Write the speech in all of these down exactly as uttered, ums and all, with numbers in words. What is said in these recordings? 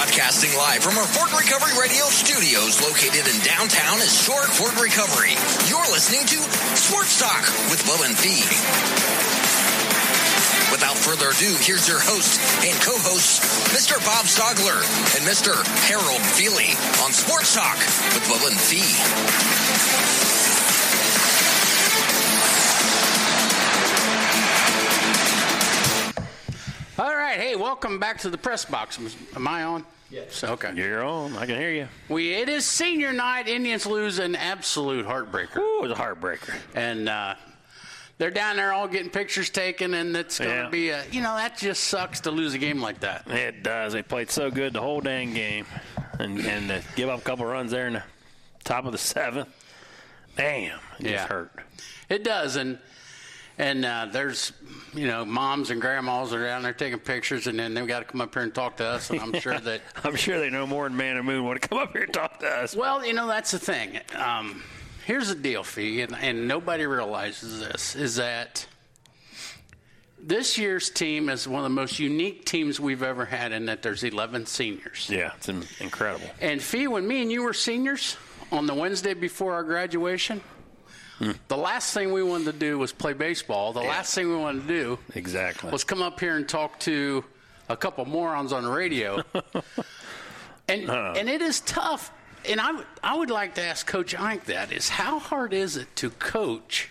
Broadcasting live from our Fort Recovery Radio studios located in downtown historic Fort Recovery. You're listening to Sports Talk with Bubba and Fee. Without further ado, here's your host and co-hosts, Mister Bob Stogler and Mister Harold Feely on Sports Talk with Bubba and Fee. All right, hey, welcome back to the press box. Am I on? Yes. Okay. You're on. I can hear you. We it is senior night. Indians lose an absolute heartbreaker. Ooh, it was a heartbreaker. And uh, they're down there all getting pictures taken, and it's going to Yeah. be a, you know, that just sucks to lose a game like that. It does. They played so good the whole dang game. And, and to give up a couple runs there in the top of the seventh, damn, it Yeah. just hurt. It does, and and uh, there's, you know, moms and grandmas are down there taking pictures, and then they've got to come up here and talk to us, and I'm sure that I'm sure they know more than Man and Moon want to come up here and talk to us. Well, you know, that's the thing. Um, here's the deal, Fee, and, and nobody realizes this, is that this year's team is one of the most unique teams we've ever had in that there's eleven seniors. Yeah, it's in- incredible. And, Fee, when me and you were seniors on the Wednesday before our graduation, hmm. the last thing we wanted to do was play baseball. The Yeah. last thing we wanted to do Exactly. was come up here and talk to a couple morons on the radio. and Uh. and it is tough. And I, would- I would like to ask Coach Ike that, is how hard is it to coach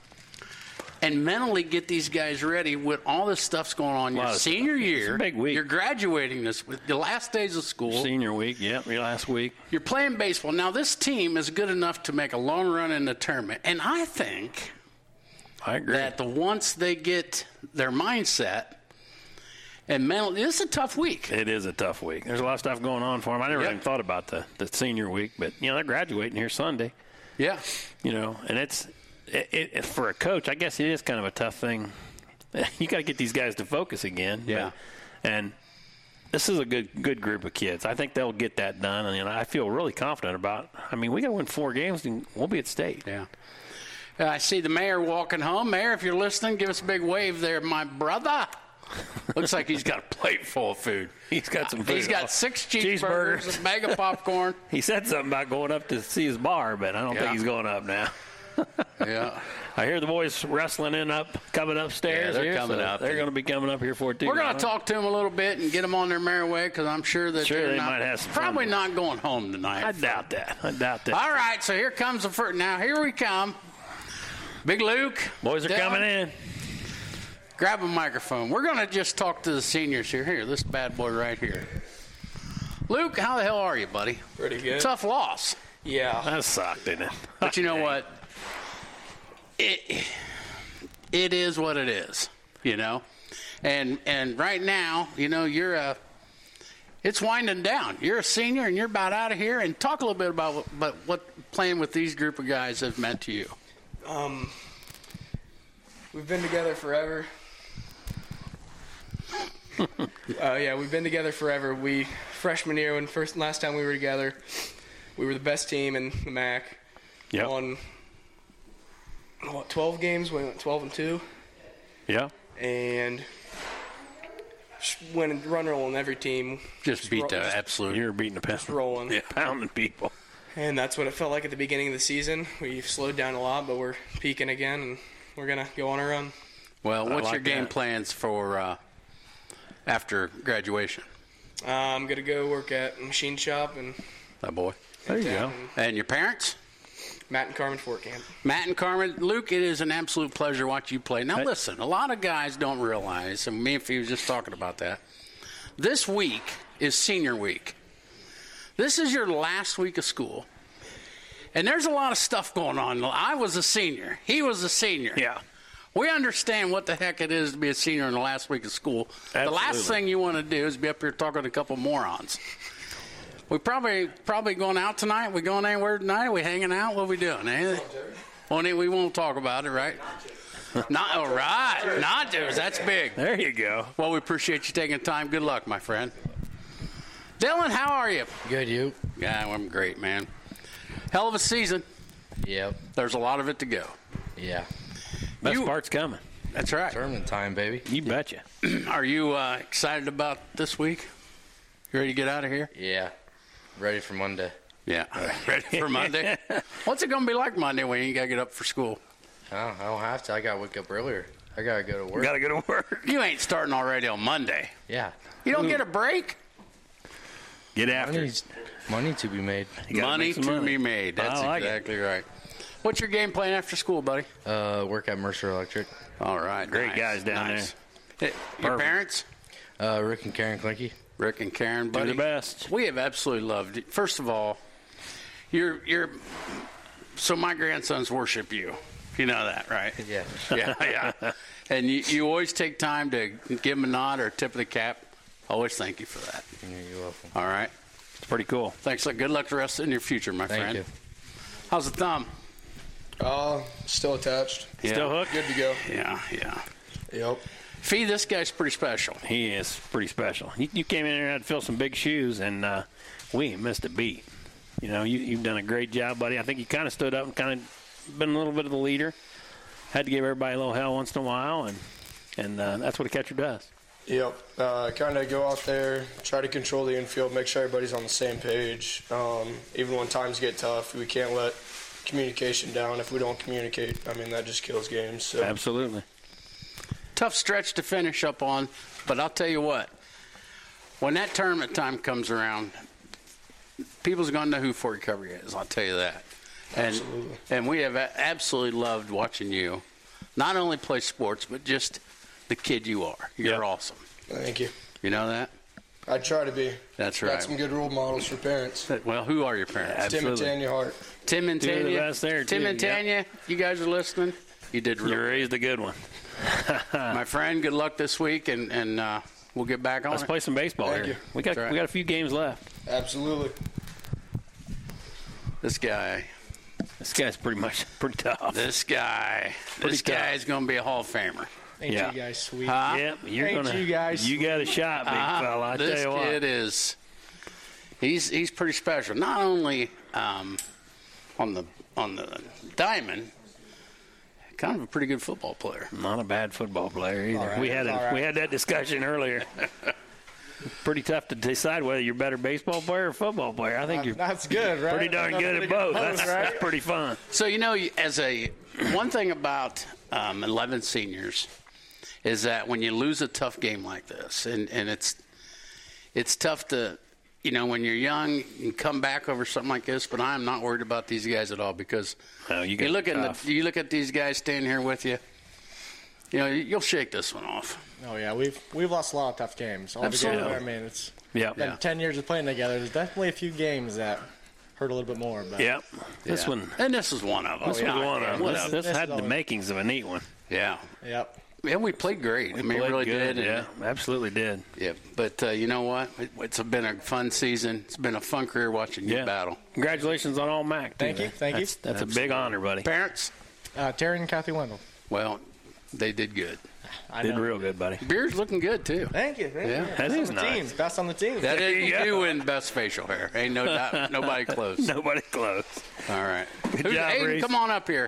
and mentally get these guys ready with all this stuff's going on your Lot of senior stuff. It's year? a big week. You're graduating this with the last days of school. Senior week, yep, your last week. You're playing baseball. Now, this team is good enough to make a long run in the tournament. And I think I agree. that the once they get their mindset and mental, it's a tough week. It is a tough week. There's a lot of stuff going on for them. I never Yep. even thought about the, the senior week, but, you know, they're graduating here Sunday. Yeah. You know, and it's it, it, for a coach, I guess it is kind of a tough thing. You got to get these guys to focus again. Yeah. But, and this is a good good group of kids. I think they'll get that done, and you know, I feel really confident about. I mean, we got to win four games, and we'll be at state. Yeah. Uh, I see the mayor walking home. Mayor, if you're listening, give us a big wave there, my brother. Looks like he's got a plate full of food. He's got some food. He's got six cheeseburgers, Cheeseburgers. a bag of popcorn. He said something about going up to see his bar, but I don't Yeah. think he's going up now. Yeah. I hear the boys wrestling in up, coming upstairs. Yeah, they're here, coming so up. They're going to be coming up here for it too. We're going Right? to talk to him a little bit and get them on their merry way because I'm sure that Sure, they're they not, might have some fun. probably not going home tonight. I doubt that. I doubt that. All right, so here comes the first. Now, here we come. Big Luke. Boys are Dylan, coming in. Grab a microphone. We're going to just talk to the seniors here. Here, this bad boy right here. Luke, how the hell are you, buddy? Pretty good. Tough loss. Yeah. That sucked, didn't it? But you know what? It, it is what it is, you know? And and right now, you know, you're a – it's winding down. You're a senior, and you're about out of here. And talk a little bit about what, about what playing with these group of guys has meant to you. Um, we've been together forever. uh, yeah, we've been together forever. We freshman year, when first last time we were together, we were the best team in the M A C. Yep. On what twelve games, we went twelve and two, Yeah. and just went and run rolling every team. Just beat the ro- just absolute. You're beating the pest. rolling. Yeah, pounding people. And that's what it felt like at the beginning of the season. We've slowed down a lot, but we're peaking again, and we're gonna go on a run. Well, I what's like your game that. plans for uh, after graduation? Uh, I'm gonna go work at a machine shop and That boy. There you go. down in And your parents? Matt and Carmen Fort Camp. Matt and Carmen, Luke, it is an absolute pleasure watching you play. Now, Hey. listen, a lot of guys don't realize, and me and Fee was just talking about that, this week is senior week. This is your last week of school. And there's a lot of stuff going on. I was a senior. He was a senior. Yeah. We understand what the heck it is to be a senior in the last week of school. The last Absolutely. thing you want to do is be up here talking to a couple morons. We probably probably going out tonight. We going anywhere tonight? Are we hanging out? What are we doing? Anything? Well, we won't talk about it, right? Not all right. Nachos. That's big. There you go. Well, we appreciate you taking the time. Good luck, my friend. Dylan, how are you? Good, you? Yeah, I'm great, man. Hell of a season. Yep. There's a lot of it to go. Yeah. Best You- part's coming. That's right. Tournament time, baby. You betcha. Are you uh, excited about this week? You ready to get out of here? Yeah. Ready for Monday. Yeah. Ready for Monday? What's it going to be like Monday when you got to get up for school? Oh, I don't have to. I got to wake up earlier. I got to go to work. Got to go to work. You ain't starting already on Monday. Yeah. You don't get a break? Get after Money's, money to be made. You gotta Money make some to money. be made. That's I like it. exactly right. What's your game plan after school, buddy? Uh, work at Mercer Electric. All right. Great nice, guys down nice. there. Hey, your Perfect. parents? Uh, Rick and Karen Klinke. Rick and Karen, Do buddy. the best. We have absolutely loved it. First of all, you're you're so my grandsons worship you. You know that, right? Yeah. Yeah, yeah. And you, you always take time to give them a nod or a tip of the cap. Always thank you for that. You're welcome. All right. It's pretty cool. Thanks. Good luck the rest in your future, my Thank friend. you. How's the thumb? Uh, still attached. Yeah. Still hooked? Good to go. Yeah, yeah. Yep. Fee, this guy's pretty special. He is pretty special. You, you came in here and had to fill some big shoes, and uh, we ain't missed a beat. You know, you, you've done a great job, buddy. I think you kind of stood up and kind of been a little bit of the leader. Had to give everybody a little hell once in a while, and and uh, that's what a catcher does. Yep. Uh, kind of go out there, try to control the infield, make sure everybody's on the same page. Um, even when times get tough, we can't let communication down. If we don't communicate, I mean, that just kills games. So. Absolutely. Tough stretch to finish up on, but I'll tell you what. When that tournament time comes around, people's going to know who Fort Recovery is. I'll tell you that. And, Absolutely. And we have absolutely loved watching you not only play sports, but just the kid you are. You're Yep. awesome. Thank you. You know that? I try to be. That's Got right. some good role models for parents. Well, who are your parents? Tim and Absolutely. Tanya Hart. Tim and Two of the Tanya. best there, Tim too, and yeah. Tanya, you guys are listening. You did You really raised a good one. My friend, good luck this week, and, and uh, we'll get back on Let's it. play some baseball Thank here. you. We got That's right. we got a few games left. Absolutely. This guy, This guy's pretty much pretty tough. this guy, Pretty this tough. guy is going to be a Hall of Famer. Ain't Yeah. you guys sweet? Huh? Yep, you're Ain't gonna. you guys you got a shot, big Uh-huh. fella. I this tell you what. kid is, he's he's pretty special. Not only um, on the on the diamond, kind of a pretty good football player. Not a bad football player either. right, We had all a, right. we had that discussion earlier. Pretty tough to decide whether you're a better baseball player or football player. I think you're That's good, right? pretty darn good at both. That's, that's pretty fun. So you know, as a one thing about um, eleven seniors is that when you lose a tough game like this, and, and it's it's tough to, you know, when you're young, you can come back over something like this. But I'm not worried about these guys at all because Oh, you you got look at tough. the, you look at these guys standing here with you. You know, you'll shake this one off. Oh yeah, we've we've lost a lot of tough games. All Absolutely. together, I mean, it's Yep. been Yeah. ten years of playing together. There's definitely a few games that hurt a little bit more. But Yep. This Yeah. one. and this is one of them. This yeah. was one of them. What This, up? this This had is the all- makings of a neat one. Yeah, Yep. yeah, we played great. I mean, we Played really good, did. and- Yeah, absolutely did. Yeah, but uh, you know what? It, it's been a fun season. It's been a fun career watching you Yeah. battle. Congratulations on all Mac. Too, Thank you, man. thank you. That's, that's a big honor, buddy. Parents, Uh, Terry and Kathy Wendell. well, they did good. I Did know. real good, buddy. Beard's looking good too. Thank you. Thank Yeah. you. That Best is on the nice. team. Best on the team. That is, you you go. do win best facial hair. Ain't no doubt, nobody close. Nobody close. All right, Good Who's- job, Hayden, Reese. come on up here.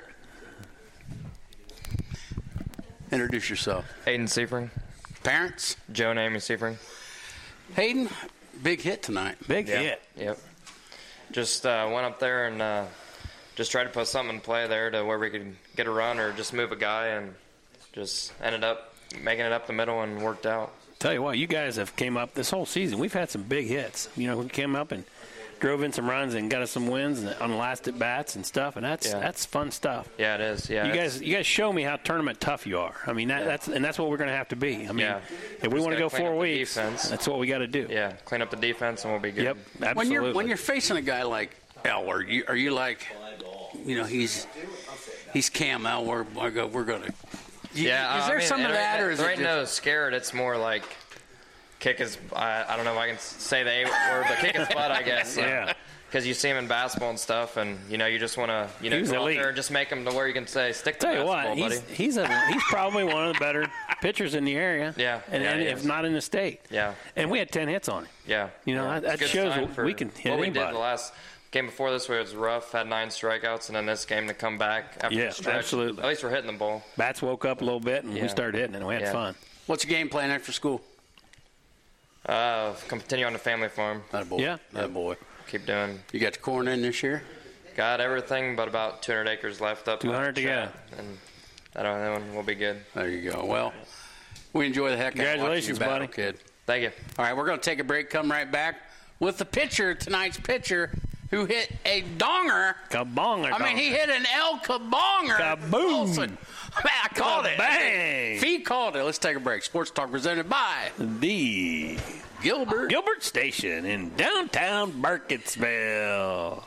Introduce yourself. Hayden Seifring. Parents, Joe and Amy Seifring. Hayden, big hit tonight. Big Yeah. hit. Yep. Just uh, went up there and uh, just tried to put something in play there to where we could get a run or just move a guy, and just ended up making it up the middle and worked out. Tell you what, you guys have came up this whole season. We've had some big hits. You know, we came up and drove in some runs and got us some wins and on last at bats and stuff, and that's Yeah. that's fun stuff. Yeah, it is. Yeah. You it's- guys, you guys show me how tournament tough you are. I mean, that, that's and that's what we're going to have to be. I mean, Yeah. if we Just want to gotta go clean four up the weeks, defense. that's what we got to do. Yeah, clean up the defense and we'll be good. Yep, absolutely. When you're when you're facing a guy like Elwer, you, are you like, you know, he's he's Cam Elwer. We're go- we're gonna. You, Yeah. is uh, there I mean, some of there that, ain't- or is there it ain't just, no scared? It's more like kick his. I, I don't know if I can say the A word, but kick his butt, I guess. Yeah. Because you see him in basketball and stuff, and you know you just want to you know He's go out elite. there and just make him to where you can say stick to Tell you basketball, what, buddy. he's he's a he's probably one of the better pitchers in the area. Yeah, and, yeah, and he if is. not in the state. Yeah. and we had ten hits on him. Yeah. You know, yeah. that- It's a that good shows sign what for we can hit what we did anybody. the last game before this where it was rough, had nine strikeouts, and then this game to come back after Yeah, the stretch. absolutely. At least we're hitting the ball. Bats woke up a little bit and we Yeah. started hitting, and we had Yeah. fun. what's your game plan after school? Uh, continue on the family farm. That boy. Yeah. That boy. Keep doing. You got the corn in this year? Got everything but about two hundred acres left up. two hundred to go. And that that one will be good. There you go. Well, we enjoy the heck out of watching Congratulations, you battle, buddy. kid. Thank you. All right, we're going to take a break, come right back with the pitcher, tonight's pitcher, who hit a donger. Kabonger. I mean, he hit an El Kabonger. Kaboom. Wilson. Man, I called it. Bang. Fee called it. Let's take a break. Sports Talk presented by The Gilbert. Gilbert Station in downtown Burkittsville.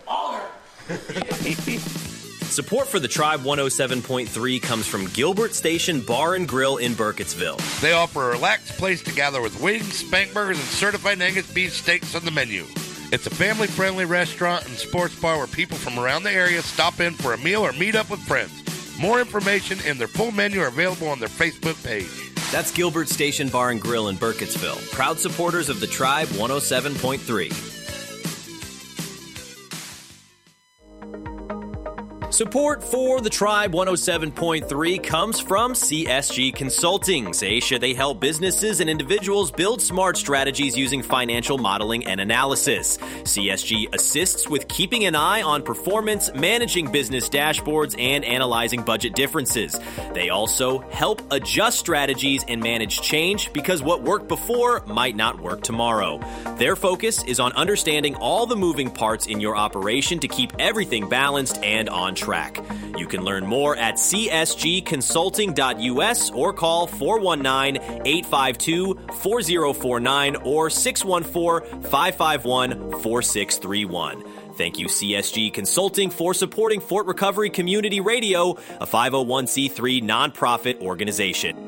Support for the Tribe one oh seven point three comes from Gilbert Station Bar and Grill in Burkittsville. They offer a relaxed place to gather with wings, spank burgers, and certified Angus beef steaks on the menu. It's a family-friendly restaurant and sports bar where people from around the area stop in for a meal or meet up with friends. More information and their full menu are available on their Facebook page. That's Gilbert Station Bar and Grill in Burkittsville. Proud supporters of the Tribe one oh seven point three. Support for the Tribe one oh seven point three comes from C S G Consulting. Aisha, they help businesses and individuals build smart strategies using financial modeling and analysis. C S G assists with keeping an eye on performance, managing business dashboards, and analyzing budget differences. They also help adjust strategies and manage change because what worked before might not work tomorrow. Their focus is on understanding all the moving parts in your operation to keep everything balanced and on track. You can learn more at c s g consulting dot u s or call four one nine, eight five two, four zero four nine or six one four, five five one, four six three one. Thank you, C S G Consulting, for supporting Fort Recovery Community Radio, a five oh one c three nonprofit organization.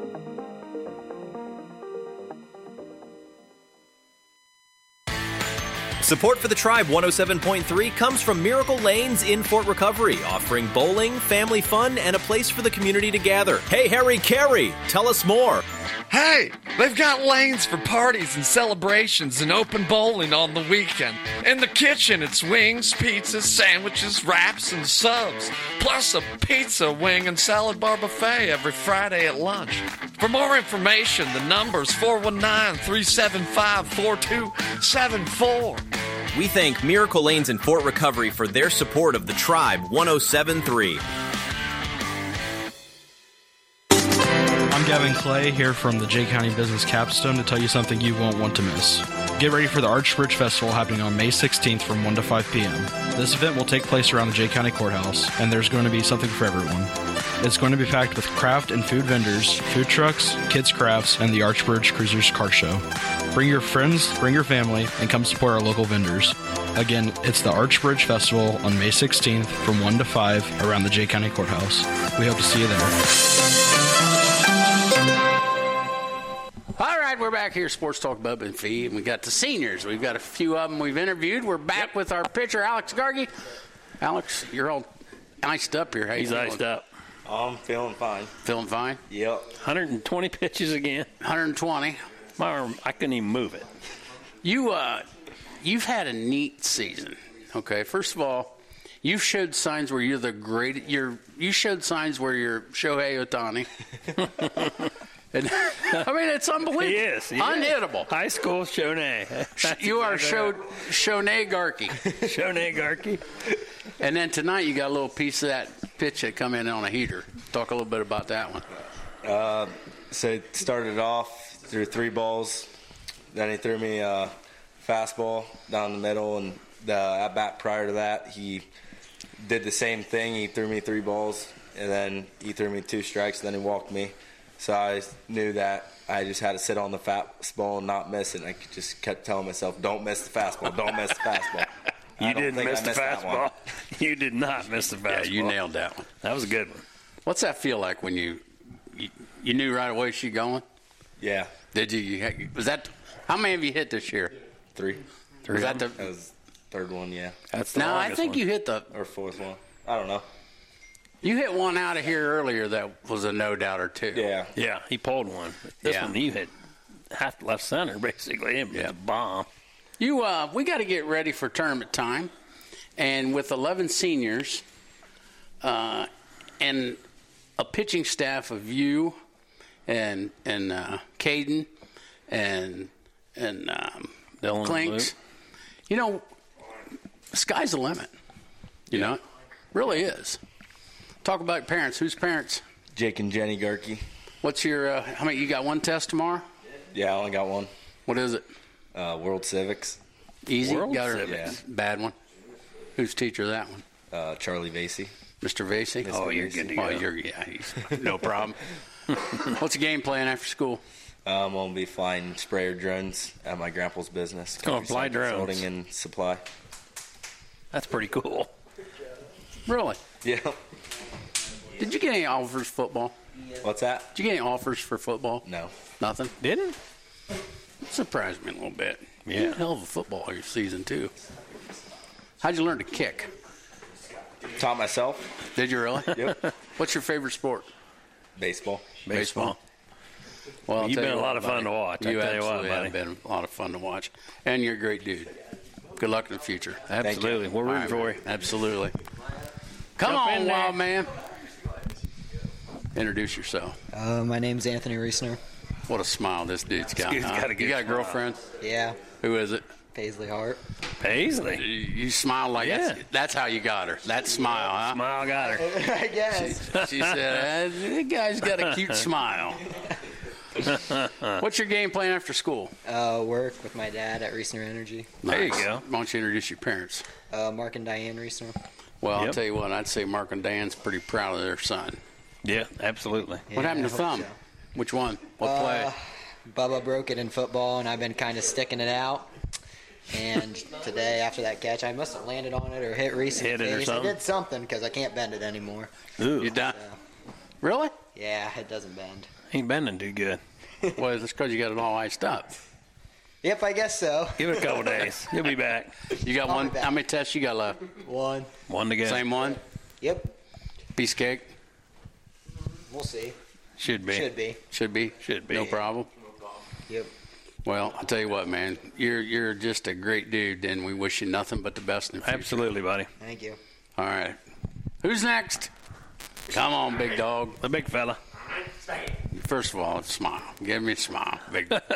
Support for the Tribe one oh seven point three comes from Miracle Lanes in Fort Recovery, offering bowling, family fun, and a place for the community to gather. Hey, Harry Carey, tell us more. Hey, they've got lanes for parties and celebrations and open bowling on the weekend. In the kitchen, it's wings, pizzas, sandwiches, wraps, and subs. Plus a pizza, wing, and salad bar buffet every Friday at lunch. For more information, the number's four one nine, three seven five, four two seven four. We thank Miracle Lanes in Fort Recovery for their support of the Tribe one oh seven point three. I'm Gavin Clay here from the Jay County Business Capstone to tell you something you won't want to miss. Get ready for the Arch Bridge Festival happening on May sixteenth from one to five p.m. This event will take place around the Jay County Courthouse, and there's going to be something for everyone. It's going to be packed with craft and food vendors, food trucks, kids' crafts, and the Arch Bridge Cruisers Car Show. Bring your friends, bring your family, and come support our local vendors. Again, it's the Arch Bridge Festival on May sixteenth from one to five around the Jay County Courthouse. We hope to see you there. All right, we're back here, Sports Talk, Bub and Fee, and we got the seniors. We've got a few of them we've interviewed. We're back with our pitcher, Alex Gargi. Alex, you're all iced up here. How He's you iced doing? up. I'm feeling fine. Feeling fine? Yep. one hundred twenty pitches again. one hundred twenty. My arm, I couldn't even move it. You, uh, you've had a neat season. Okay, first of all, you've showed signs where you're the great. You're you showed signs where you're Shohei Ohtani. And, I mean, it's unbelievable. He is. He Unhittable. Is. High school Shonay. That's you are exactly Sho- Shonay Garkey. Shonay Garkey. And then tonight you got a little piece of that pitch that come in on a heater. Talk a little bit about that one. Uh, so it started off through three balls. Then he threw me a fastball down the middle, and the at bat prior to that, he did the same thing. He threw me three balls, and then he threw me two strikes, and then he walked me. So I knew that I just had to sit on the fastball and not miss it. And I just kept telling myself, don't miss the fastball, don't miss the fastball. You didn't miss the fastball. You did not miss the fastball. Yeah, you nailed that one. That was a good one. What's that feel like when you you, you knew right away she going? Yeah. Did you, you? Was that how many have you hit this year? Three. Three. Was that the that was the third one? Yeah. That's the no, I think one. you hit the or fourth one. I don't know. You hit one out of here earlier that was a no doubter too. Yeah. Yeah, he pulled one. This Yeah. one you hit half left center basically. It was Yeah. a bomb. You, uh, we got to get ready for tournament time, and with eleven seniors, uh, and a pitching staff of you, and and uh, Caden, and and um, Dylan Clinks. You know, the sky's the limit. You know, it really is. Talk about parents. Whose parents? Jake and Jenny Garkey. What's your, uh, how many, you got one test tomorrow? Yeah, I only got one. What is it? Uh, World Civics. Easy? World got her, Civics. Bad one? Who's teacher that one? Uh, Charlie Vasey. Mister Vasey? Mister Oh, you're Vasey. good to go. Oh, you're, yeah, he's no problem. What's the game plan after school? Uh, I'm going to be flying sprayer drones at my grandpa's business. Oh, fly Countryside drones. Consulting and Supply. That's pretty cool. Really? Yeah. Did you get any offers for football? What's that? Did you get any offers for football? No. Nothing? Didn't? Surprised me a little bit. Yeah. You had a hell of a football your season, too. How'd you learn to kick? Taught myself. Did you really? Yep. What's your favorite sport? Baseball. Baseball. Well, I'll You've tell been you a lot what, of fun buddy. to watch, I You tell you what, absolutely buddy. have been a lot of fun to watch. And you're a great dude. Good luck in the future. Absolutely. We're rooting for you. Absolutely. Come Jump on, in there. wild man. Introduce yourself. Uh, my name's Anthony Reisner. What a smile this dude's got. He's huh? got a good you got a smile. girlfriend? Yeah, Who is it? Paisley Hart. Paisley. You, you smile like Yeah. that's, that's how you got her. That smile, huh? Smile got her. I guess. She said, uh, "That guy's got a cute smile." What's your game plan after school? Uh, work with my dad at Reisner Energy. There you Nice. go. Why don't you introduce your parents? Uh, Mark and Diane Reisner. Well, I'll Yep. tell you what. I'd say Mark and Dan's pretty proud of their son. Yeah, absolutely. What happened to I hope Thumb? so. Which one? What Uh, play? Bubba broke it in football, and I've been kind of sticking it out. And today, after that catch, I must have landed on it or hit Reese in Hit the it or face. I something? did something because I can't bend it anymore. Ooh. You done? Really? Yeah, it doesn't bend. Ain't bending too good. Well, it's because you got it all iced up. Yep, I guess so. Give it a couple days. You'll be back. You got I'll one? be back. How many tests you got left? One. One to go. Same one? Yep. Piece of cake? We'll see. Should be. Should be. Should be. Should be. No problem. Yep. Well, I'll tell you what, man. You're you're just a great dude, and we wish you nothing but the best in the future. Absolutely, buddy. Thank you. All right. Who's next? Come on, big dog. The big fella. First of all, smile. Give me a smile, big dog.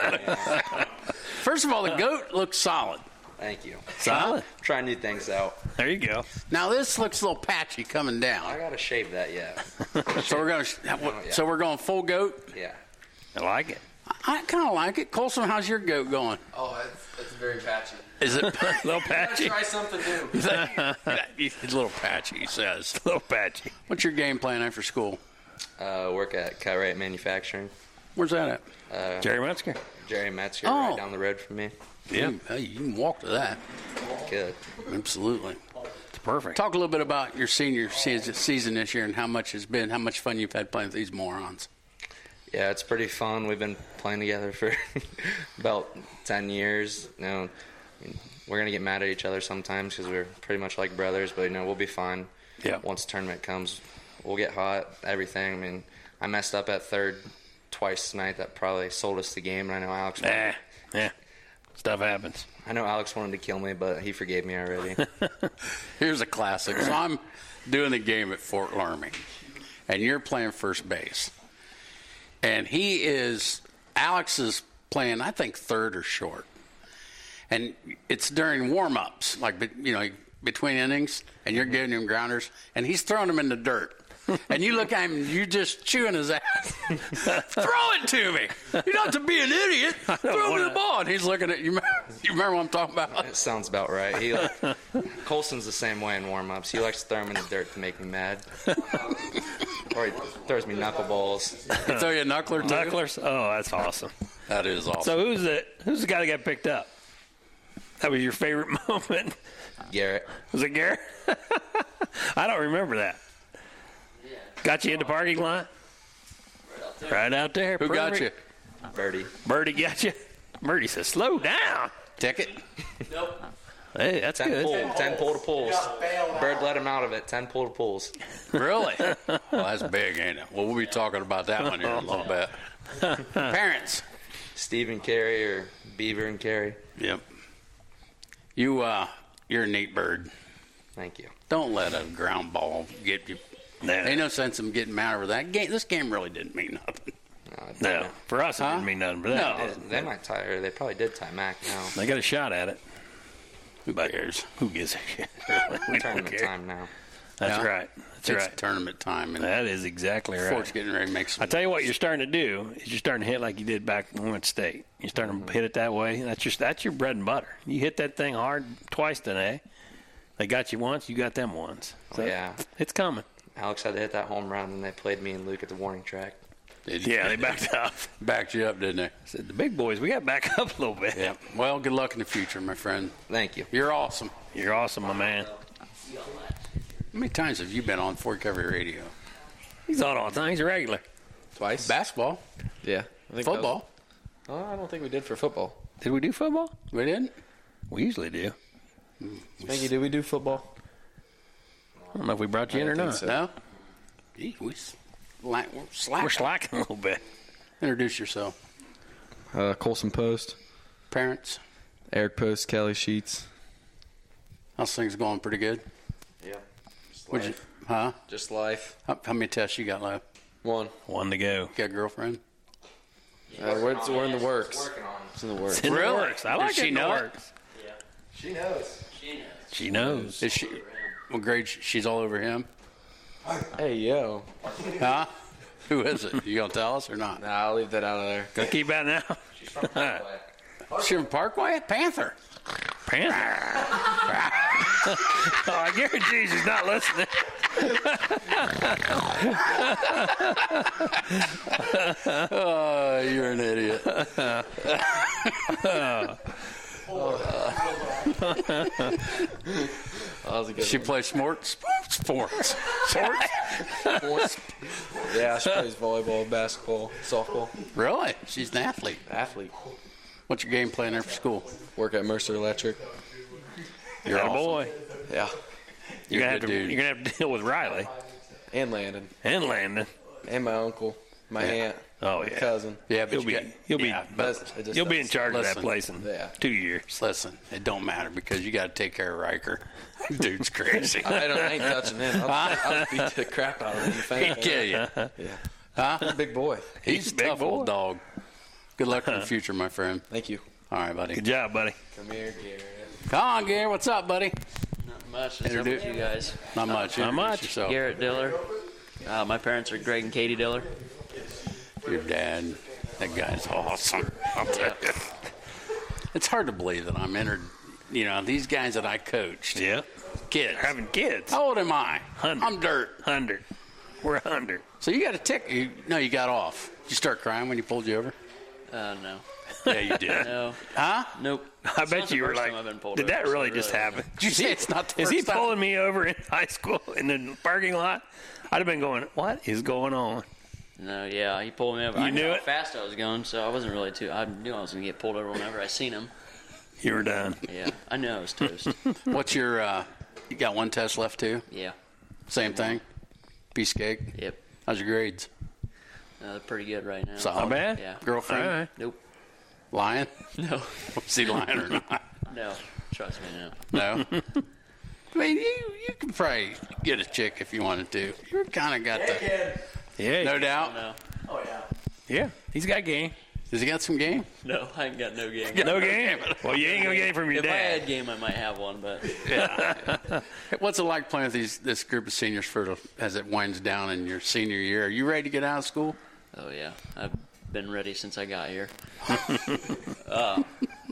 First of all, the goat looks solid. Thank you. Solid. Trying new things out. There you go. Now this looks a little patchy coming I down. gotta shave that yet. So we're going. So we're going full goat. Yeah. I like it. I kind of like it. Colson, how's your goat going? Oh, it's, it's very patchy. Is it A little patchy. Try something new. He's a little patchy, he says. A little patchy. What's your game plan after school? Uh, work at Kyrite Manufacturing. Where's that at? Uh, Jerry Metzger. Jerry Metzger, Oh. right down the road from me. Yeah. Hey, you can walk to that. Good. Absolutely. It's perfect. Talk a little bit about your senior season season this year and how much it's been, how much fun you've had playing with these morons. Yeah, it's pretty fun. We've been playing together for about ten years. You know, I mean, we're gonna get mad at each other sometimes because we're pretty much like brothers, but you know we'll be fine. Yeah. Once the tournament comes, we'll get hot. Everything. I mean, I messed up at third twice tonight. That probably sold us the game. And I know Alex. Wanted, Yeah. Yeah. Stuff happens. I know Alex wanted to kill me, but he forgave me already. Here's a classic. So I'm doing the game at Fort Laramie, and you're playing first base. And he is, Alex is playing, I think, third or short. And it's during warm-ups, like, you know, between innings, and you're giving him grounders, and he's throwing them in the dirt. And you look at him, and you're just chewing his ass. Throw it to me. You don't have to be an idiot. Throw me the ball. And he's looking at you. You remember what I'm talking about? It sounds about right. He like, Colson's the same way in warm-ups. He likes to throw him in the dirt to make me mad. Or he throws me knuckleballs. He throw you a knuckler, too? Knucklers? Oh, that's awesome. That is awesome. So who's the who's the guy that got picked up? That was your favorite moment? Garrett. Was it Garrett? I don't remember that. Got you in the parking lot? Right out there. Who got you? Birdie. Birdie got you? Birdie says, slow down. Ticket? Nope. Hey, that's ten good. Pull, ten pull to pulls. Bird let him out of it. Ten pull to pulls. Really? Well, that's big, ain't it? Well, we'll be talking about that one here in a little bit. Parents. Steve and Carrie or Beaver and Carrie. Yep. You, uh, you're a neat bird. Thank you. Don't let a ground ball get you. Nah. Ain't no sense in getting mad over that game. This game really didn't mean nothing. No, for us it Huh? didn't mean nothing. But that no, did. they might tie, or they probably did tie Mac now. They got a shot at it. Who cares? Who gives a shit? We don't Tournament care. time now. That's Yeah. right. That's It's right. tournament time. And that is exactly right. Fort's getting ready to make some. I tell you what, you're starting to do is you're starting to hit like you did back when we went to state. You're starting Mm-hmm. to hit it that way. That's just that's your bread and butter. You hit that thing hard twice today. They got you once, you got them once. So yeah. it's coming. Alex had to hit that home run, and they played me and Luke at the warning track. Yeah, they backed up. Backed you up, didn't they? Said the big boys, we got to back up a little bit. Yeah. Well, good luck in the future, my friend. Thank you. You're awesome. You're awesome, my man. How many times have you been on Fort Covery Radio? He's on all the time. He's a regular. Twice. Basketball. Yeah. I think Football. that was- oh, I don't think we did for football. Did we do football? We didn't. We usually do. Spanky, did we do football? I don't know if we brought you I in or don't not. think so. No. Gee, we slack, we're slacking. We're slacking a little bit. Introduce yourself. Uh, Colson Post. Parents. Eric Post, Kelly Sheets. How's things going? Pretty good. Yeah. Just What'd you, life. huh? Just life. How, how many tests you got left? One. One to go. You got a girlfriend? Uh, we're, it's, we're in the works. It's in the works. It's in the Really? works. I like Does it she in the know it? works. She knows. She knows. Is she? What grade? sh- She's all over him. Hey, yo. Huh? Who is it? You gonna tell us or not? Nah, I'll leave that out of there. Gonna keep that now. She's from Parkway. Panther. Panther. Oh, I guarantee she's not listening. Oh, you're an idiot. That was a good She one. plays sports. Sports. Sports. Sports. Yeah, she plays volleyball, basketball, softball. Really? She's an athlete. Athlete. What's your game plan there for school? Work at Mercer Electric. You're Atta awesome. boy. Yeah. You're You're gonna a have good to. dude. You're gonna have to deal with Riley And Landon. and Landon. And my uncle. My Yeah. aunt. Oh my yeah. cousin. Yeah, but You'll you be. got- You'll be. yeah, But it just You'll be in doesn't- charge of listen. that place in Yeah. two years. Listen, it don't matter because you got to take care of Riker. Dude's crazy. I, don't, I ain't touching him. I'll, I'll beat the crap out of him. If I He'd ain't- kill you. Yeah. Huh? I'm a big boy. He's, He's a a big tough boy. old dog. Good luck in the future, my friend. Thank you. All right, buddy. Good job, buddy. Come here, Garrett. Come on, Gary. What's up, buddy? Not much. What's up Introduce- with you guys? Not much. Not Introduce much. Yourself. Garrett Diller. Uh, my parents are Greg and Katie Diller. Your dad. That guy's awesome. I'll tell you. It's hard to believe that I'm entered. You know, these guys that I coached. Yeah. Kids. Having kids. How old am I? Hundred. I'm dirt. Hundred. We're a hundred. So you got a tick. You, no, you got off. Did you start crying when he pulled you over? Uh, no. Yeah, you did. No. Huh? Nope. I It's bet not the you were first like, time I've been pulled did that over, so really it just happen? Did you say it's not the Is first he time? pulling me over in high school in the parking lot? I'd have been going, what is going on? No, yeah, he pulled me over. You I knew knew how it? fast I was going, so I wasn't really too. I knew I was going to get pulled over whenever I seen him. You were done. Yeah, I knew I was toast. What's your? Uh, you got one test left too. Yeah. Same thing. Piece of cake. Yep. How's your grades? Uh, they're pretty good right now. Solid. Not bad? Yeah. Girlfriend? All right. Nope. Lying? No. Was he lying or not? No. Trust me, no. No. I mean, you you can probably get a chick if you wanted to. You kind of got the. Yeah. No doubt. No. Oh yeah. Yeah. He's got game. Does he got some game? No, I ain't got no game. No game? Well, you ain't going to get it from your If I dad. had game, I might have one, but Yeah. What's it like playing with these this group of seniors for the, as it winds down in your senior year? Are you ready to get out of school? oh yeah, I've been ready since I got here. uh,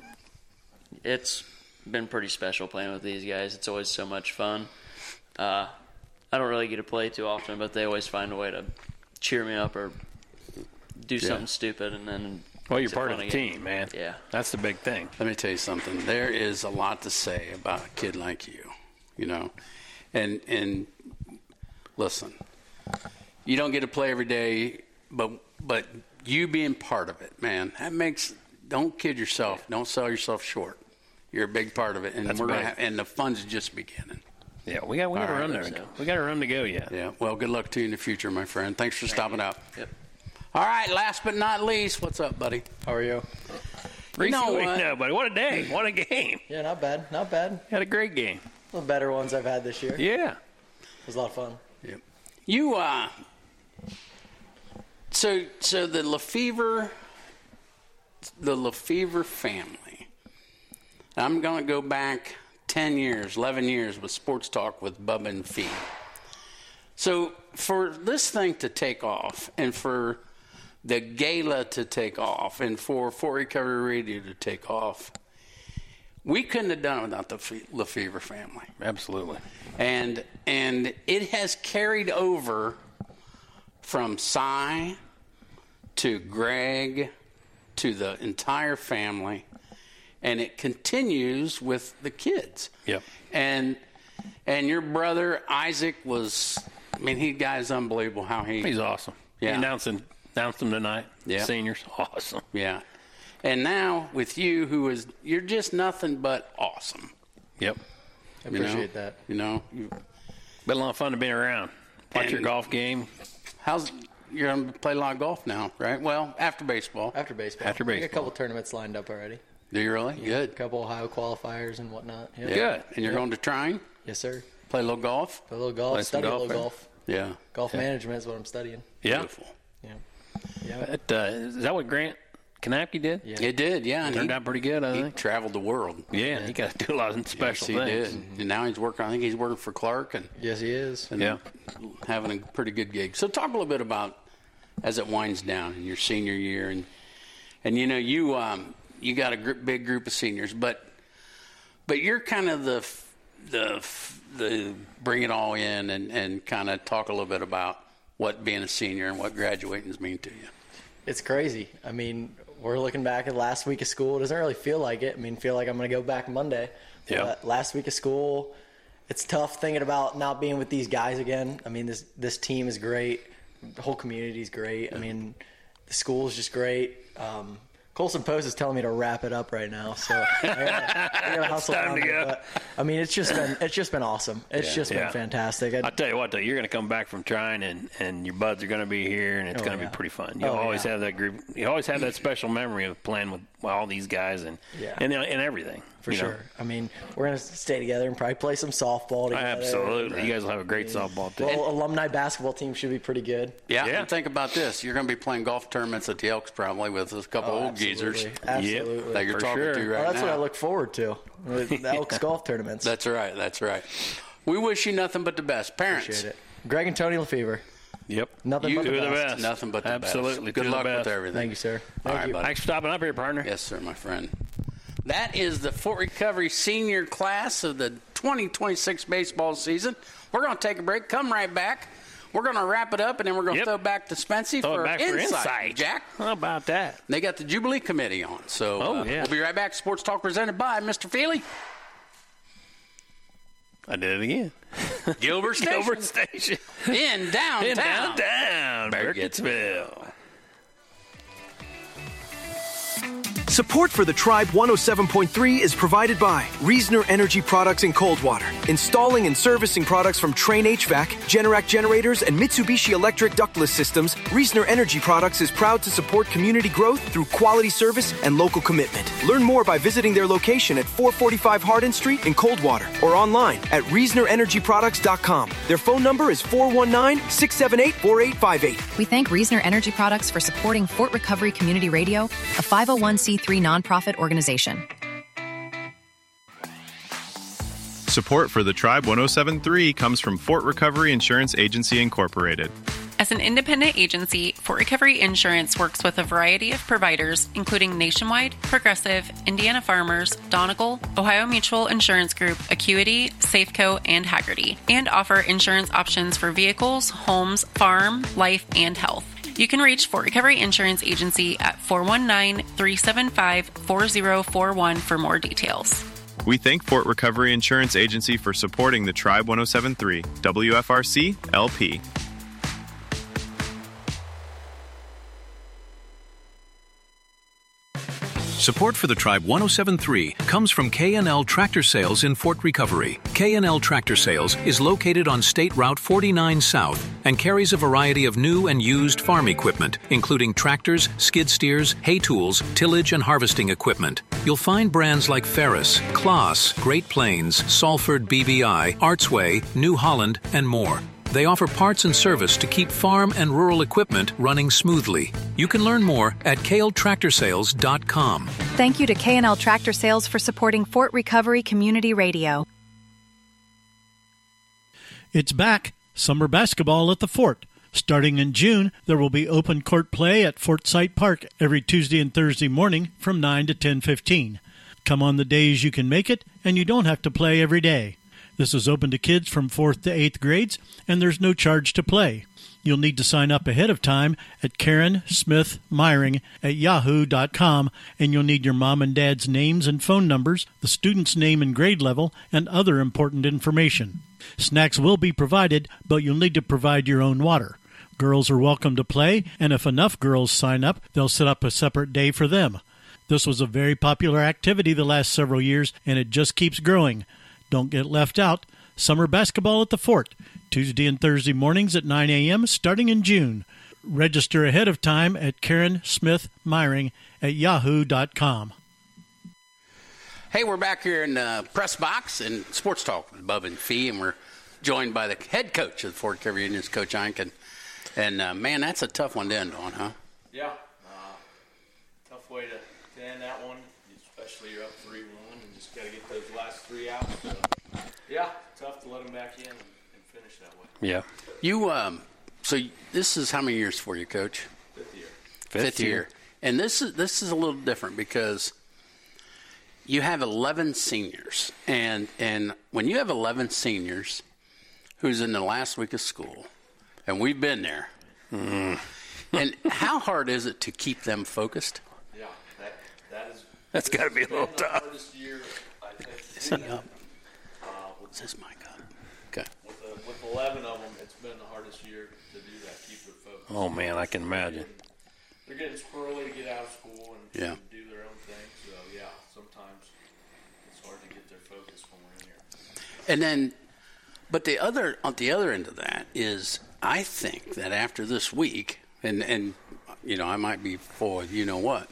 it's been pretty special playing with these guys. It's always so much fun. Uh, I don't really get to play too often, but they always find a way to cheer me up or do Yeah. something stupid, and then Well, you're makes it part of fun the again. team, man. Yeah. That's the big thing. Let me tell you something. There is a lot to say about a kid like you, you know. And and listen, you don't get to play every day, but but you being part of it, man, that makes. Don't kid yourself. Don't sell yourself short. You're a big part of it, and That's we're gonna big. have, and the fun's just beginning. Yeah, we got we got to All run right. there. We got to run to go yet. Yeah. Well, good luck to you in the future, my friend. Thanks for stopping out. Yep. All right. Last but not least, what's up, buddy? How are you? Reese, know what do what? you know, buddy? What a day! What a game! Yeah, not bad. Not bad. Had a great game. One of the better ones I've had this year. Yeah. It was a lot of fun. Yep. You uh, So, so the Lefevre, the Lefevre family. I'm going to go back ten years, eleven years with Sports Talk with Bubba and Fee. So for this thing to take off, and for the gala to take off, and for Fort Recovery Radio to take off, we couldn't have done it without the Lefevre family. Absolutely. And and it has carried over from Cy to Greg to the entire family, and it continues with the kids. Yep. And and your brother Isaac was, I mean, he guy's unbelievable how he. He's awesome. Yeah. He announced him, announced him tonight. Yeah. Seniors, awesome. Yeah. And now with you, who is, you're just nothing but awesome. Yep. I appreciate that. You know, you, been a lot of fun to be around. Watch your golf game. How's you're gonna play a lot of golf now, right? Well, after baseball. After baseball. After I got baseball. a couple tournaments lined up already. Do you really? Yeah, Good. A couple Ohio qualifiers and whatnot. Yeah. Good. And you're Yeah. going to Trine? Yes, sir. Play a little golf? Play a little golf. Play some Study a golf, little right? golf. Yeah. Golf Yeah. management is what I'm studying. Yeah. Beautiful. Yeah. Yeah. That, uh, is that what Grant Kanapke did? Yeah. It did, yeah. And Turned he, out pretty good, I he think. traveled the world. Yeah, he got to do a lot of special yes, he things. did. And now he's working, I think he's working for Clark and, Yes, he is. and Yeah. having a pretty good gig. So talk a little bit about as it winds down in your senior year. And, and you know, you um, you got a gr- big group of seniors, but but you're kind of the, the, the bring it all in and, and kind of talk a little bit about what being a senior and what graduating's mean to you. It's crazy. I mean, we're looking back at last week of school. It doesn't really feel like it. I mean, feel like I'm going to go back Monday. Yeah. But last week of school, it's tough thinking about not being with these guys again. I mean, this this team is great. The whole community is great. I mean, the school is just great. Um, Colson Post is telling me to wrap it up right now, so I gotta, I gotta hustle time down to there. go. But, I mean, it's just been it's just been awesome. It's Yeah. just Yeah. been fantastic. I, I'll tell you what, though, you're going to come back from trying, and, and your buds are going to be here, and it's Oh, going to yeah. be pretty fun. You'll Oh, always yeah. have that group. You always have that special memory of playing with all these guys and Yeah. and, and everything. for you know. sure. I mean, we're gonna stay together and probably play some softball together. Absolutely. You guys will have a great softball team. Well, alumni basketball team should be pretty good. Yeah, and think about this. You're going to be playing golf tournaments at the Elks probably with a couple Oh, old geezers. absolutely. Absolutely. That you're For talking sure. to right Well, that's now. what I look forward to. The Elks golf tournaments. That's right. That's right. We wish you nothing but the best. Parents. Appreciate it. Greg and Tony Lefevre. Yep. Nothing You but the do best. Nothing but the Absolutely. best. Good Do the luck best. with everything. Thank you, sir. All Thank right, you. buddy. Thanks for stopping up here, partner. Yes, sir, my friend. That is the Fort Recovery senior class of the twenty twenty-six baseball season. We're going to take a break. Come right back. We're going to wrap it up, and then we're going to Yep. throw it back to Spency Throw it for, back for insight. insight. Jack, how about that? They got the Jubilee Committee on. So Oh, uh, yeah. we'll be right back. Sports Talk presented by Mister Feely. I did it again. Gilbert Station. Gilbert Station. In downtown. In downtown. Burkittsville. Burkittsville. Support for the Tribe one oh seven point three is provided by Reasoner Energy Products in Coldwater, installing and servicing products from Train H V A C, Generac Generators, and Mitsubishi Electric Ductless Systems. Reasoner Energy Products is proud to support community growth through quality service and local commitment. Learn more by visiting their location at four forty-five Hardin Street in Coldwater or online at reasoner energy products dot com. Their phone number is four one nine, six seven eight, four eight five eight. We thank Reasoner Energy Products for supporting Fort Recovery Community Radio, a five oh one c three nonprofit organization. Support for the Tribe one oh seven point three comes from Fort Recovery Insurance Agency, Incorporated. As an independent agency, Fort Recovery Insurance works with a variety of providers, including Nationwide, Progressive, Indiana Farmers, Donegal, Ohio Mutual Insurance Group, Acuity, Safeco, and Hagerty, and offer insurance options for vehicles, homes, farm, life, and health. You can reach Fort Recovery Insurance Agency at four one nine, three seven five, four zero four one for more details. We thank Fort Recovery Insurance Agency for supporting the Tribe one oh seven point three, W F R C, L P. Support for the Tribe one oh seven point three comes from K and L Tractor Sales in Fort Recovery. K and L Tractor Sales is located on State Route forty-nine South and carries a variety of new and used farm equipment, including tractors, skid steers, hay tools, tillage, and harvesting equipment. You'll find brands like Ferris, Klaas, Great Plains, Salford B B I, Artsway, New Holland, and more. They offer parts and service to keep farm and rural equipment running smoothly. You can learn more at K L tractor sales dot com. Thank you to K and L Tractor Sales for supporting Fort Recovery Community Radio. It's back. Summer basketball at the Fort. Starting in June, there will be open court play at Fort Site Park every Tuesday and Thursday morning from nine to ten fifteen. Come on the days you can make it, and you don't have to play every day. This is open to kids from fourth to eighth grades, and there's no charge to play. You'll need to sign up ahead of time at Karen Smith Myring at yahoo dot com, and you'll need your mom and dad's names and phone numbers, the student's name and grade level, and other important information. Snacks will be provided, but you'll need to provide your own water. Girls are welcome to play, and if enough girls sign up, they'll set up a separate day for them. This was a very popular activity the last several years, and it just keeps growing. Don't get left out. Summer basketball at the Fort, Tuesday and Thursday mornings at nine a.m. starting in June. Register ahead of time at Karen Smith Myring at yahoo dot com. Hey, we're back here in the press box in Sports Talk with Bub and Fee, and we're joined by the head coach of the Fort Recovery Indians, Coach Einken. And, uh, man, that's a tough one to end on, huh? Yeah. Uh, tough way to, to end that one, especially you're up three one and just got to get those last three out. So, yeah, tough to let them back in and, and finish that way. Yeah. You, um, so this is how many years for you, Coach? Fifth year. Fifth, Fifth year. year. And this is this is a little different because you have eleven seniors. And, and when you have eleven seniors who's in the last week of school, and we've been there, mm. and how hard is it to keep them focused? Yeah, that, that is. That's got to be a little the tough. Hardest year, I think. Is he up? Uh, with, Is this mic on? Okay. With, the, with eleven of them, it's been the hardest year to do that, keep their focus. Oh, man, I can imagine. They're getting squirrely to get out of school and Yeah. do their own thing. So, yeah, sometimes it's hard to get their focus when we're in here. And then, but the other, on the other end of that is, I think that after this week, and, and you know, I might be full of you know what,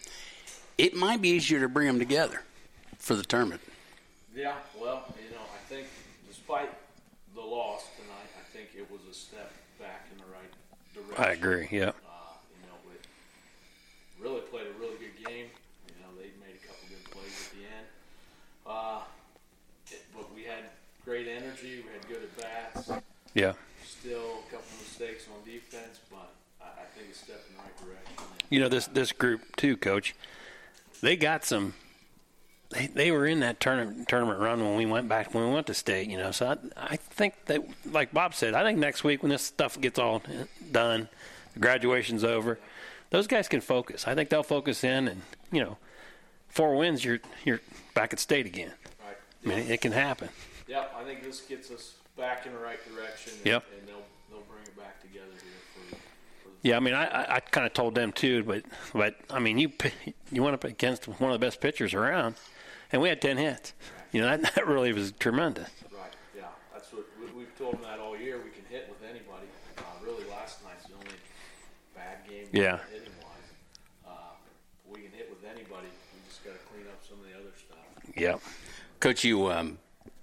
it might be easier to bring them together for the tournament. Yeah, well, you know, I think despite the loss tonight, I think it was a step back in the right direction. I agree, yeah. Uh, you know, it really played a really good game. You know, they made a couple good plays at the end. Uh, it, but we had great energy. We had good at-bats. Yeah. Still a couple mistakes on defense, but I, I think it's a step in the right direction. You know, this this group too, Coach, they got some they they were in that tournament tournament run when we went back when we went to state, you know. So I I think that, like Bob said, I think next week when this stuff gets all done, the graduation's over, those guys can focus. I think they'll focus in, and you know, four wins, you're you're back at state again. Right. I mean, it can happen. Yeah, I think this gets us back in the right direction. And, Yep. and they'll they'll bring it back together here for. Yeah, I mean, I, I, I kind of told them too, but but I mean, you you went up against one of the best pitchers around, and we had ten hits. You know, that, that really was tremendous. Right. Yeah, that's what we, we've told them that all year. We can hit with anybody. Uh, really, last night's the only bad game. Yeah. Hitting wise, uh, we can hit with anybody. We just got to clean up some of the other stuff. Yeah. Coach, you um,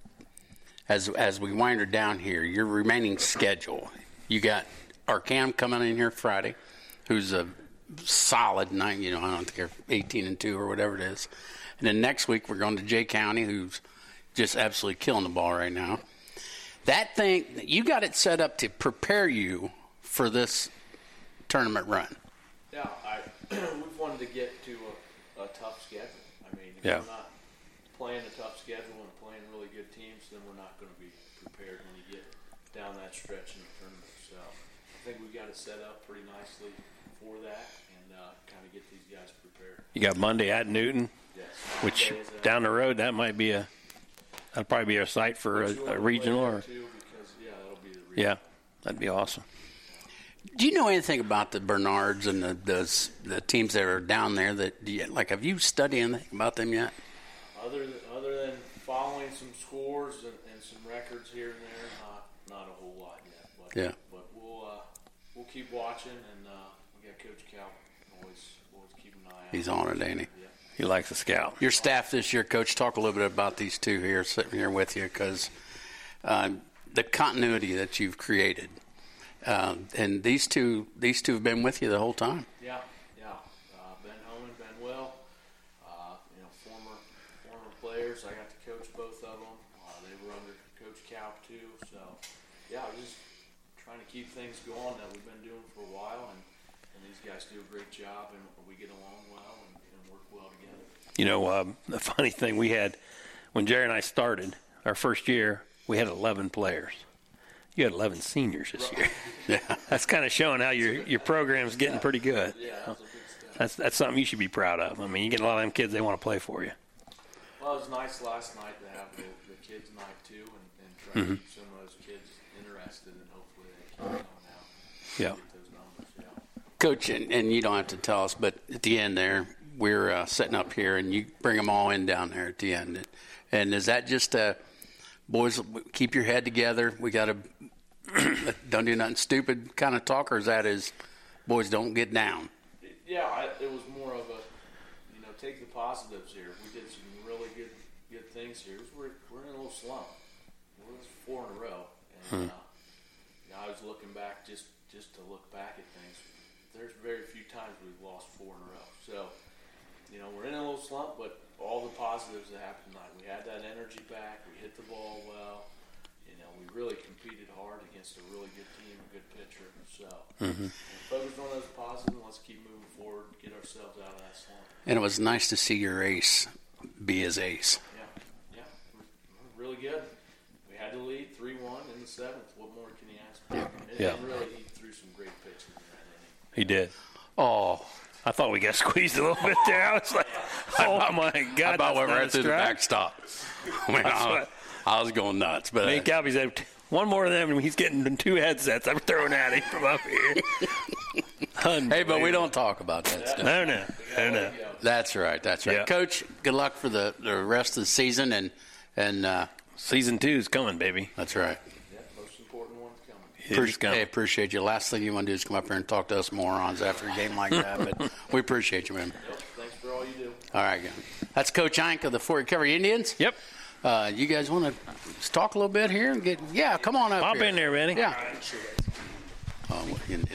as as we wind her down here, your remaining schedule, you got Arcam coming in here Friday, who's a solid nine, you know, I don't think they're eighteen and two or whatever it is. And then next week we're going to Jay County, who's just absolutely killing the ball right now. That thing, you got it set up to prepare you for this tournament run. Yeah, I we've wanted to get to a, a tough schedule. I mean, if Yeah. we're not playing a tough schedule and playing really good teams, then we're not going to be prepared when you get down that stretch in the tournament. So I think we've got it set up pretty nicely for that and uh, kind of get these guys prepared. You got Monday at Newton, Yes. which Monday is a- down the road that might be a that'll probably be a site for Which you a, wanna a play regional there or too, because, yeah, that'll be the regional. yeah, that'd be awesome. Do you know anything about the Bernards and the the, the teams that are down there? That do you, like, have you studied anything about them yet? Other than other than following some scores and, and some records here and there, not not a whole lot yet. But, Yeah. But we'll uh, we'll keep watching, and uh, we got Coach Cal always always keep an eye out. He's on it, ain't he? Yeah. He likes the scout. Your staff this year, Coach, talk a little bit about these two here, sitting here with you, because uh, the continuity that you've created, uh, and these two these two have been with you the whole time. Yeah, yeah. Uh, Ben Homan, Ben Will, uh, you know, former former players. I got to coach both of them. Uh, they were under Coach Kaup too. So, yeah, just trying to keep things going that we've been doing for a while, and, and these guys do a great job, and we get along well and, and work well together. You know, um, the funny thing we had when Jerry and I started our first year, we had eleven players. You had eleven seniors this year. Yeah, that's kind of showing how your your program's getting pretty good. Yeah, that's that's something you should be proud of. I mean, you get a lot of them kids; they want to play for you. Well, it was nice last night to have the, the kids' night too, and, and try Mm-hmm. to keep some of those kids interested, and hopefully they keep coming out. Yeah. Get those numbers, yeah. Coach, and, and you don't have to tell us, but at the end there, we're uh, sitting up here, and you bring them all in down there at the end. And, and is that just a boys, keep your head together, we got to don't do nothing stupid kind of talk, or is that is boys don't get down? Yeah, I, it was more of a, you know, take the positives here. We did some really good good things here. We're, we're in a little slump. We're four in a row. And Hmm. uh, you know, I was looking back just, just to look back at things. There's very few times we've lost four in a row. So, you know, we're in a little slump, but all the positives that happened tonight. We had that energy back. We hit the ball well. You know, we really competed hard against a really good team, a good pitcher. So, Mhm. focus on those positives, and let's keep moving forward, get ourselves out of that slump. And it was nice to see your ace be his ace. Yeah, yeah, we're, we're really good. We had the lead three one in the seventh. What more can you ask for? And, Yeah. and really, he threw some great pitches in that inning. He did. Oh, I thought we got squeezed a little bit there. I was like, oh my God! I about that's went not right a through the strike. backstop. I mean, That's I, what- I was going nuts, but Me uh, and Calby said, one more of them, and he's getting two headsets. I'm throwing at him from up here. hey, but we don't talk about that stuff. No, no, no, no. That's right. That's right. Yeah. Coach, good luck for the, the rest of the season, and and uh, season two is coming, baby. That's right. Yeah, most important one's coming. It is Appreci- coming. Hey, appreciate you. Last thing you want to do is come up here and talk to us morons after a game like that, but we appreciate you, man. Yep, thanks for all you do. All right, good. That's Coach Ink of the Fort Recovery Indians. Yep. Uh, you guys want to talk a little bit here and get? Yeah, come on up. Hop here. in there, Benny. Yeah. Oh, what you doing?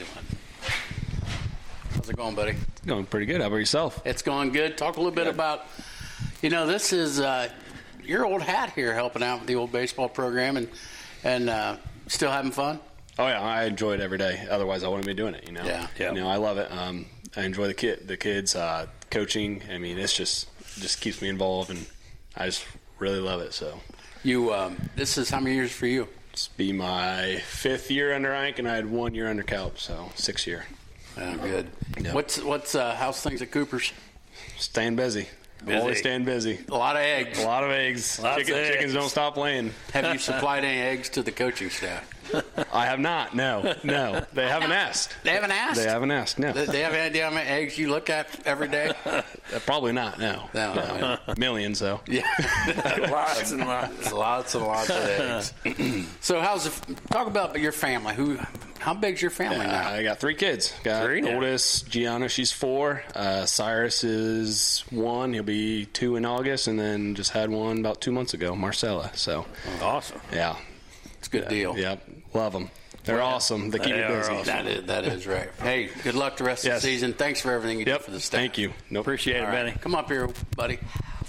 How's it going, buddy? Going pretty good. How about yourself? It's going good. Talk a little bit about, you know, this is uh, your old hat here helping out with the old baseball program and and uh, still having fun. Oh yeah, I enjoy it every day. Otherwise, I wouldn't be doing it. You know. Yeah. You know, I love it. Um, I enjoy the kid, the kids, uh, coaching. I mean, it's just just keeps me involved, and I just really love it. So. You, um, this is how many years for you? It's be my fifth year under Ike, and I had one year under Kaup, so six year. Oh, good. Yeah. What's what's uh, how's things at Cooper's? Staying busy. Busy. Always staying busy. A lot of eggs. A lot of eggs. Lots Chicken, of eggs. Chickens don't stop laying. Have you supplied any eggs to the coaching staff? I have not. No, no. They haven't asked. They haven't asked? They haven't asked. No. They, they have any idea how many eggs you look at every day? Uh, probably not. No. No. No. Millions, though. Yeah. lots and lots. Lots and lots of eggs. So, how's the, talk about your family? Who? How big's your family Uh, now? I got three kids. Got Three now. oldest Gianna, she's four. Uh, Cyrus is one. He'll be two in August, and then just had one about two months ago, Marcella. So awesome. Yeah, it's a good deal. Yep, love them. They're awesome. They keep They you are busy. awesome. That is that is right. Hey, good luck the rest of Yes. the season. Thanks for everything you Yep. do for the staff. Thank you. Nope. Appreciate it, All right. Benny. Come up here, buddy.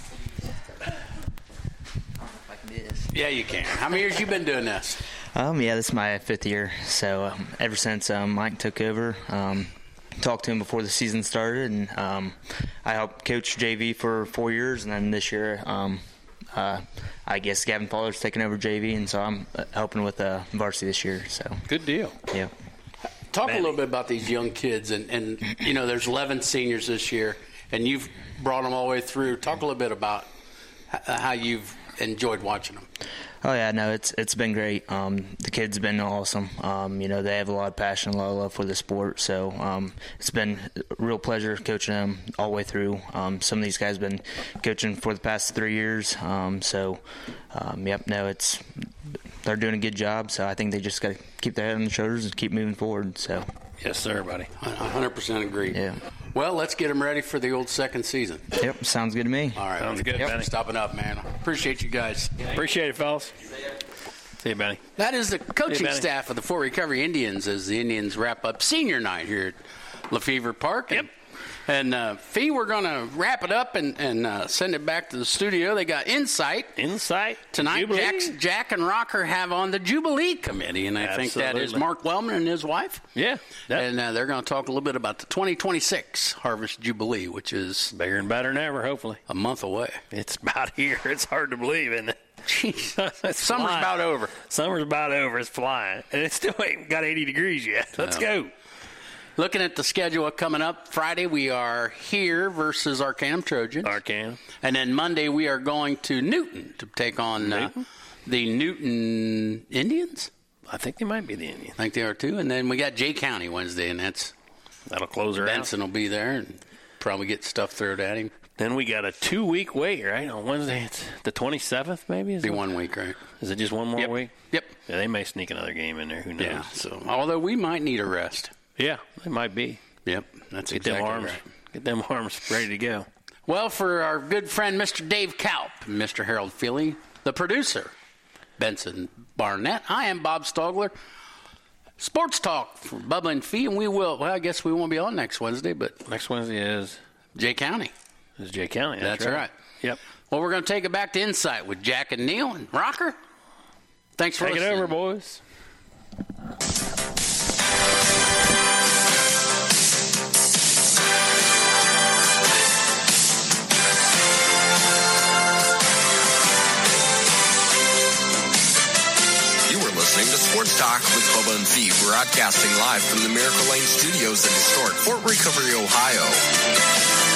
Yeah, you can. How many years you been doing this? Um, yeah, this is my fifth year. So um, ever since um, Mike took over, um, talked to him before the season started, and um, I helped coach J V for four years, and then this year, um, uh, I guess Gavin Fowler's taking over J V, and so I'm uh, helping with uh, varsity this year. So good deal. Yeah. Talk a little bit about these young kids, and, and you know, there's eleven seniors this year, and you've brought them all the way through. Talk a little bit about h- how you've enjoyed watching them. Oh yeah, no, it's it's been great. Um, the kids have been awesome. Um, you know, they have a lot of passion, a lot of love for the sport. So um, it's been a real pleasure coaching them all the way through. Um, some of these guys have been coaching for the past three years. Um, so, um, yep, no, it's they're doing a good job. So I think they just got to keep their head on their shoulders and keep moving forward. So. Yes, sir, buddy. one hundred percent agree. Yeah. Well, let's get them ready for the old second season. Yep, sounds good to me. All right. Sounds good, Yep, Benny. stopping up, man. Appreciate you guys. Appreciate it, fellas. See you, Benny. That is the coaching Benny. staff of the Fort Recovery Indians as the Indians wrap up senior night here at Lefevre Park. Yep. And, and uh, Fee, we're going to wrap it up and, and uh, send it back to the studio. They got Insight. Insight. Tonight, Jubilee. Jack's, Jack and Rocker have on the Jubilee Committee, and I Absolutely. think that is Mark Wellman and his wife. Yeah. Yep. And uh, they're going to talk a little bit about the twenty twenty-six Harvest Jubilee, which is bigger and better than ever, hopefully. A month away. It's about here. It's hard to believe, isn't it? Jeez. Summer's flying. about over. Summer's about over. It's flying. And it still ain't got eighty degrees yet. Let's No. go. Looking at the schedule coming up, Friday we are here versus Arcanum Trojans. Arcanum. And then Monday we are going to Newton to take on uh, the Newton Indians. I think they might be the Indians. I think they are too. And then we got Jay County Wednesday, and that's that'll close her out. Benson will be there and probably get stuff thrown at him. Then we got a two-week wait, right? On Wednesday, it's the twenty-seventh, maybe? Is Be it? one week, right? Is it just one more Yep. week? Yep. Yeah, they may sneak another game in there. Who knows? Yeah. So, although we might need a rest. Yeah, they might be. Yep. That's Get exactly them arms, right. Get them arms ready to go. Well, for our good friend Mister Dave Kaup and Mister Harold Feely, the producer, Benson Barnett, I am Bob Stogler. Sports Talk for Bubba and Fee, and we will, well, I guess we won't be on next Wednesday, but Next Wednesday is Jay County. is Jay County. That's, That's right. Yep. Well, we're going to take it back to Insight with Jack and Neil and Rocker. Thanks for Take it listening. over, boys. You were listening to Sports Talk with Bubba and Fee, broadcasting live from the Miracle Lane Studios in historic Fort Recovery, Ohio.